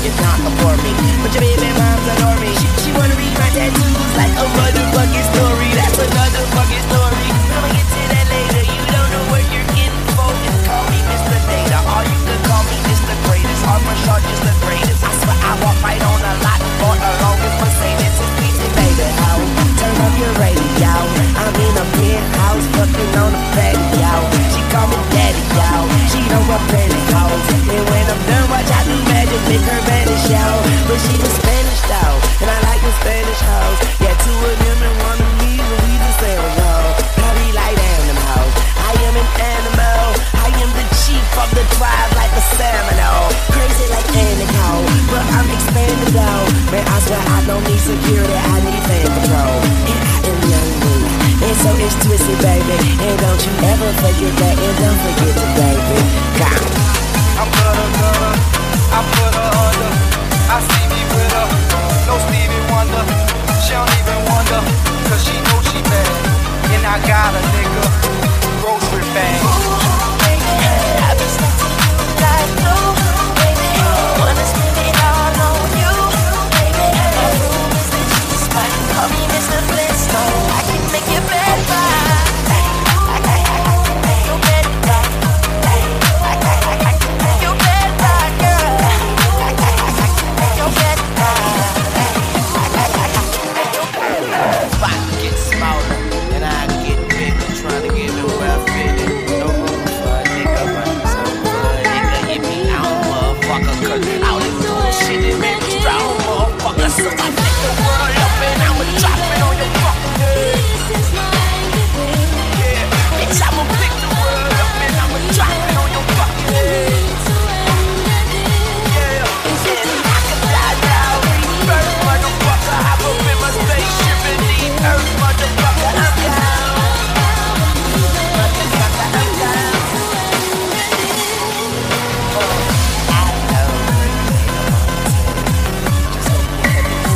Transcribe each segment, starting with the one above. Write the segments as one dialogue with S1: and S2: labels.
S1: is not for me. But your baby moms adore me. She wanna read my tattoos like a motherfucking story. That's another fucking story. I'ma get to that later. You don't know what you're in for. Just call me Mr. Data, or you can call me Mr. Greatest, or for sure just the greatest. I swear I walk right on a lot for the longest Mercedes. It's easy, baby. How? Turn up your radio. I'm in a penthouse, fucking on the patio. She call me daddy, y'all. She know what pretty hoes. And when I'm done, watch I do magic, make her vanish, y'all. But she was Spanish though, and I like the Spanish hoes. Yeah, two of them and one of me, but we the same, y'all. I be like damn them hoes. I am an animal. I am the chief of the tribe, like a Seminole. Crazy like Anaco, but I'm expanded though. Man, I swear I don't need security, I need fan control. And I am young me, and so it's twisted, baby. And don't you ever forget that, and don't forget to baby. God.
S2: I'm gutter, I put her under. I see me with her, no Stevie Wonder. She don't even wonder, cause she knows she bad. And I got a nigga, grocery bag.
S3: I be stuck to you like glue, baby. Wanna spend it all on you, baby. My room is the G-spot. Call me Mr. Flintstone. I can make you better. I can make you better. I can make you better, girl. I can make you better.
S1: If I get smaller and I get bigger, trying to get where I fit in. No room for a nigga, but some for a nigga hit me out, motherfucker. Cause all this bullshit it made me strong, motherfucker. So I take the world up and I'ma drop it on your fucking head. Yeah, bitch, I'ma pick the world up and I'ma drop it on your fucking head. Yeah, and I can fly down, rebirth, motherfucker. Hop up in my spaceship and leave Earth, motherfucker. I'm down. Motherfucker, I'm down. I know. Just hope you hear this.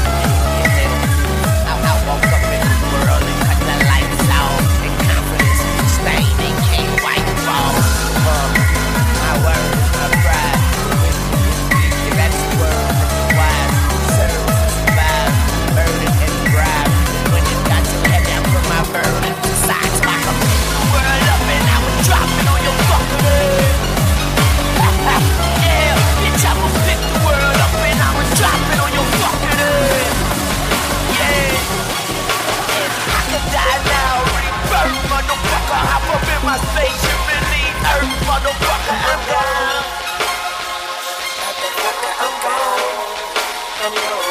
S1: I woke up in this world and cut the lights out. And confidence stained and can't wipe off. My word, my pride. That's the world, that's wise. Serve, survive, murder and bribe. When it got too heavy, I put my burden aside. So I can pick the world up and I would drop it on your fucking head. Yeah, bitch, I will pick the world up and I would drop it on your fucking head. Yeah, and I can die now, rebirth, motherfucker. Hop up in my spaceship and leave Earth, motherfucker. I'm down. Motherfucker, I'm gone.